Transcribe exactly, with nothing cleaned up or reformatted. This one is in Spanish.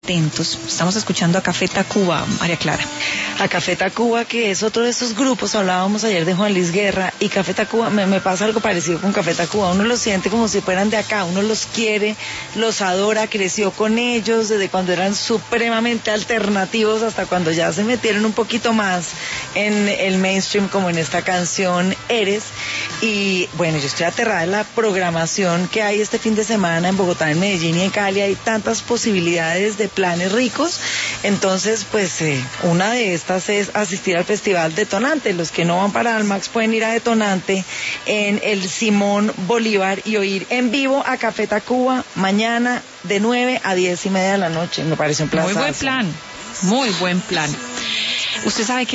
atentos. Estamos escuchando a Café Tacuba, María Clara. A Café Tacuba, que es otro de esos grupos, hablábamos ayer de Juan Luis Guerra, y Café Tacuba, me, me pasa algo parecido con Café Tacuba, uno los siente como si fueran de acá, uno los quiere, los adora, creció con ellos desde cuando eran supremamente alternativos hasta cuando ya se metieron un poquito más en el mainstream, como en esta canción Eres. Y bueno, yo estoy aterrada de la programación que hay este fin de semana en Bogotá, en Medellín y en Cali. Hay tantas posibilidades de planes ricos. Entonces, pues eh, una de estas es asistir al Festival Detonante. Los que no van para Almax pueden ir a Detonante en el Simón Bolívar y oír en vivo a Café Tacuba mañana de nueve a diez y media de la noche. Me parece un plan. Muy buen plan, muy buen plan. Usted sabe que